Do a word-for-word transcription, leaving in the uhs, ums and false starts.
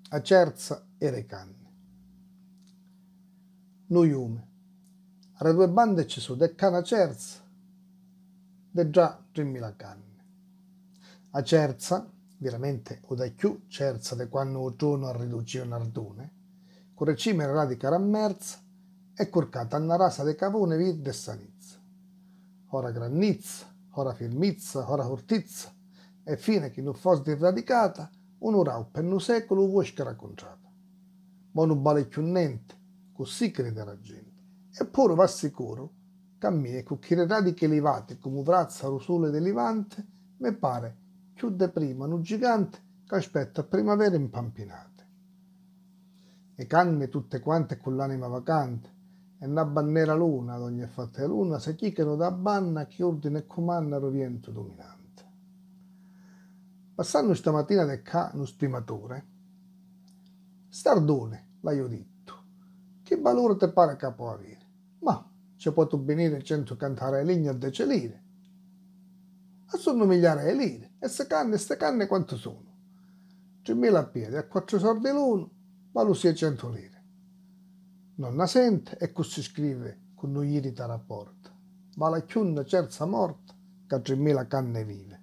a cerza e le canne. Noiume, alle due bande ci sono de canna cerza, de già tremila canne. A cerza, veramente o da più cerza de quando o trono a riducire un ardone, con le cime radica rammerza e corcata una rasa de cavone verde e sanizza. Ora grannizza, ora firmizza, ora fortizza, e fine che non fosse radicata, un'ora per un secolo vuoi racconciata. Ma non vale più niente, così crede la gente. Eppure va sicuro, cammina con che le radiche elevate come brazza lo sole del levante, mi pare più de prima un gigante che aspetta primavera impampinate. E canne tutte quante con l'anima vacante, e una bannera luna ad ogni fatta luna se chiccano da banna che ordine e comanda lo vento dominante. Passando stamattina da qua uno stimatore, Stardone, l'ho detto, che valore te pare che può avere? Ma ci può venire cento cantare legna a dieci lire. Ma sono migliaia di lire, e se canne, ste canne quanto sono? tremila a piedi, a quattro soldi l'uno, vale seicento lire. Non la sente e così scrive con noi irrita rapporta. Vale più una cerza morta che tremila canne vive.